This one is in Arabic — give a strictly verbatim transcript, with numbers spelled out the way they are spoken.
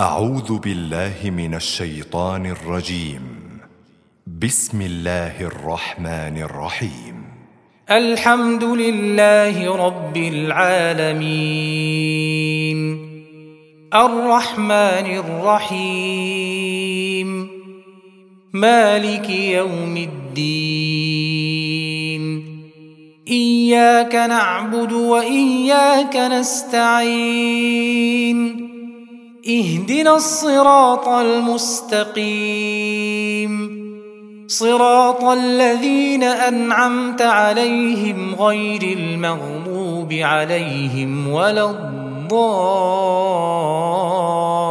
أعوذ بالله من الشيطان الرجيم. بسم الله الرحمن الرحيم. الحمد لله رب العالمين الرحمن الرحيم مالك يوم الدين إياك نعبد وإياك نستعين اهدنا الصراط المستقيم صراط الذين أنعمت عليهم غير المغضوب عليهم ولا الضالين.